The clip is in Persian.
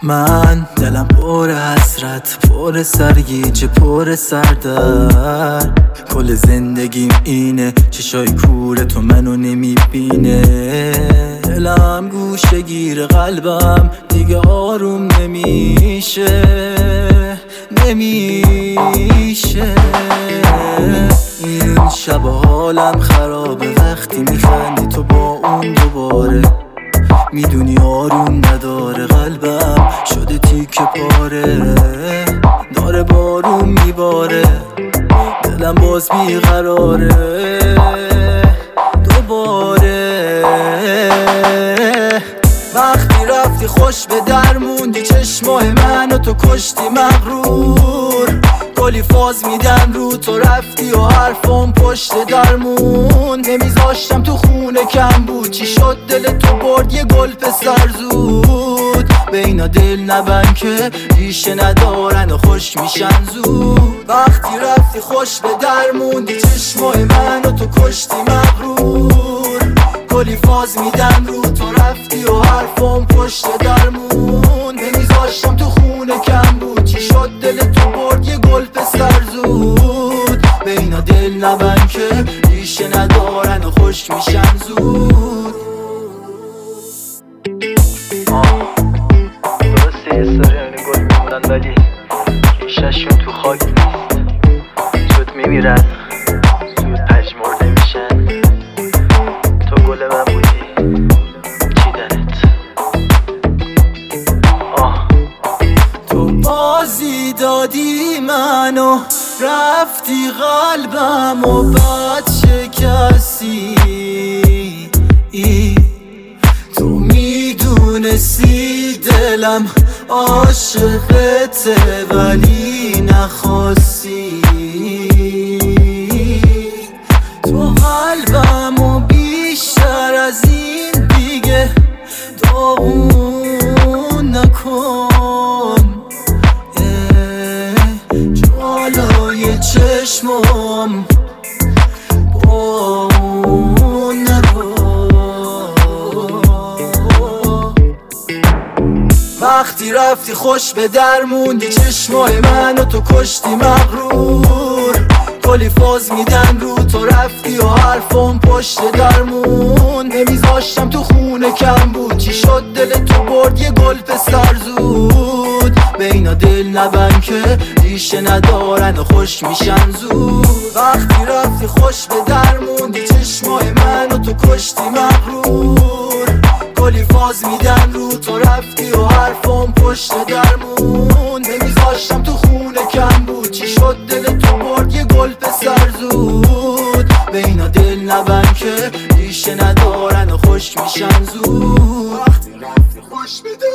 من دلم پر حسرت، پر سرگیجه، پر سردر. کل زندگیم اینه، چشای کور تو منو نمیبینه. دلم گوشه گیر قلبم دیگه آروم نمیشه. این شب حالم خرابه وقتی میخندی تو با اون دوباره. میدونی آروم نداره قلبم، شده تیکه پاره. داره بارون میباره، دلم باز بیقراره دوباره. وقتی رفتی خوش به در موندی، چشمای منو تو کشتی مغرور. کلی فاز میدن رو تو رفتی و حرفم پشت درمون. نمیذاشتم تو خونه کم بود، چی شد دل تو برد یه گل پسر زود. به اینا دل نبند که ریشه ندارن و خوش میشن زود. وقتی رفتی خوش به در موندی، چشمای منو تو کشتی مغرور. کلی فاز میدن رو تو رفتی و حرفم پشت درمون. نمیذاشتم تو خونه کم بود، چی شد دل تو برد یه گل پسر زود. به اینا دل نبند که ریشه ندارن و خوش میشن زود. درسته یه ساری اینه گل میمونن ولی ریشه‌شون تو خاک نیست. زود میمیرن، زود پژمرده میشن. تو گل من بودی چیدنت. تو بازی دادی منو، رفتی قلبم و بد شکستی. تو میدونستی دلم عاشقته ولی نخواستی. تو قلبمو بیشتر از این دیگه داغون نکن. جلوی چشمم با اون نرو. وقتی رفتی خوش به در موندی، چشمای منو تو کشتی مغرور. کلی فاز میدن رو تو رفتی و حرفم پشت درمون. نمیذاشتم تو خونه کم بود، چی شد دل تو برد یه گل پسر زود. به اینا دل نبند که ریشه ندارن و خوش میشن زود. وقتی رفتی خوش به در موندی، چشمای منو تو کشتی مغرور. کلی فاز میدن رو تو رفتی و حرفم پشت درمون. نمیذاشتم تو خونه کم بود، چی شد دل تو برد یه گل پسر زود. به اینا دل نبند که ریشه ندارن و خوش میشن زود. وقتی رفتی خوش به